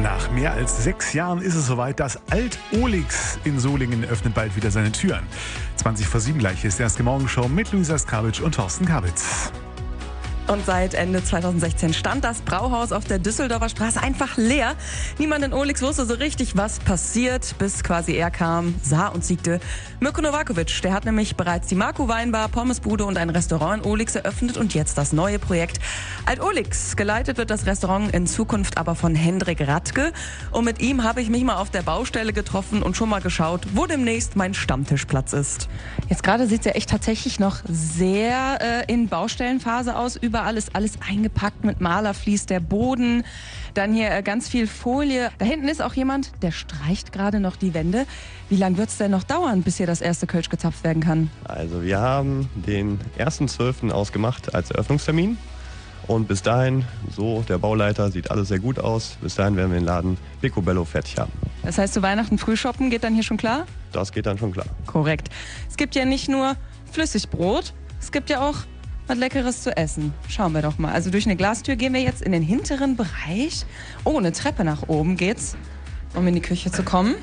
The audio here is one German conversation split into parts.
Nach mehr als 6 Jahren ist es soweit, das Alt-Olix in Solingen öffnet bald wieder seine Türen. 7:20 gleich ist erst die Morgenshow mit Luisa Skabitsch und Thorsten Kabitz. Und seit Ende 2016 stand das Brauhaus auf der Düsseldorfer Straße einfach leer. Niemand in Olix wusste so richtig, was passiert, bis quasi er kam, sah und siegte. Mirko Novakovic, der hat nämlich bereits die Marco Weinbar, Pommesbude und ein Restaurant in Olix eröffnet und jetzt das neue Projekt Alt-Olix. Geleitet wird das Restaurant in Zukunft aber von Hendrik Radke. Und mit ihm habe ich mich mal auf der Baustelle getroffen und schon mal geschaut, wo demnächst mein Stammtischplatz ist. Jetzt gerade sieht es ja echt tatsächlich noch sehr in Baustellenphase aus. Überall ist alles eingepackt mit Malerflies, der Boden, dann hier ganz viel Folie. Da hinten ist auch jemand, der streicht gerade noch die Wände. Wie lange wird es denn noch dauern, bis hier das erste Kölsch gezapft werden kann? Also wir haben den 1.12. ausgemacht als Eröffnungstermin. Und bis dahin, so der Bauleiter, sieht alles sehr gut aus. Bis dahin werden wir den Laden Picobello fertig haben. Das heißt, zu Weihnachten früh shoppen geht dann hier schon klar? Das geht dann schon klar. Korrekt. Es gibt ja nicht nur Flüssigbrot, es gibt ja auch was Leckeres zu essen. Schauen wir doch mal. Also durch eine Glastür gehen wir jetzt in den hinteren Bereich. Oh, eine Treppe nach oben geht's, um in die Küche zu kommen.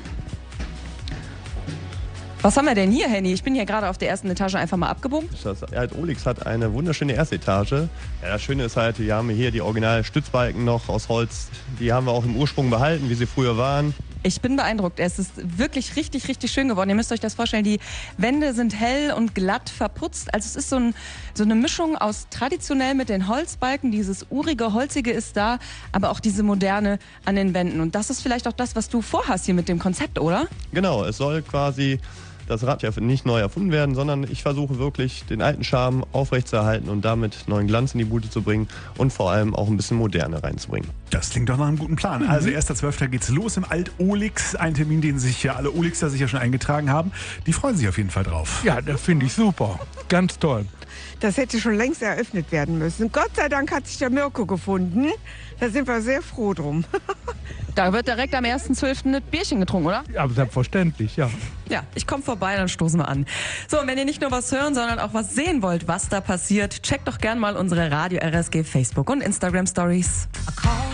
Was haben wir denn hier, Henny? Ich bin hier gerade auf der ersten Etage einfach mal abgebogen. Das Alt-Olix hat eine wunderschöne erste Etage. Ja, das Schöne ist halt, wir haben hier die originalen Stützbalken noch aus Holz. Die haben wir auch im Ursprung behalten, wie sie früher waren. Ich bin beeindruckt. Es ist wirklich richtig, richtig schön geworden. Ihr müsst euch das vorstellen, die Wände sind hell und glatt verputzt. Also es ist so eine Mischung aus traditionell mit den Holzbalken. Dieses urige, holzige ist da, aber auch diese moderne an den Wänden. Und das ist vielleicht auch das, was du vorhast hier mit dem Konzept, oder? Genau, es soll quasi das Rad ja nicht neu erfunden werden, sondern ich versuche wirklich den alten Charme aufrechtzuerhalten und damit neuen Glanz in die Bude zu bringen und vor allem auch ein bisschen Moderne reinzubringen. Das klingt doch nach einem guten Plan. Also 1.12. geht's los im Alt-Olix. Ein Termin, den sich ja alle Olixer sicher schon eingetragen haben. Die freuen sich auf jeden Fall drauf. Ja, das finde ich super. Ganz toll. Das hätte schon längst eröffnet werden müssen. Gott sei Dank hat sich der Mirko gefunden. Da sind wir sehr froh drum. Da wird direkt am 1.12. ein Bierchen getrunken, oder? Ja, selbstverständlich, ja. Ja, ich komme vorbei, dann stoßen wir an. So, und wenn ihr nicht nur was hören, sondern auch was sehen wollt, was da passiert, checkt doch gern mal unsere Radio RSG Facebook und Instagram Stories.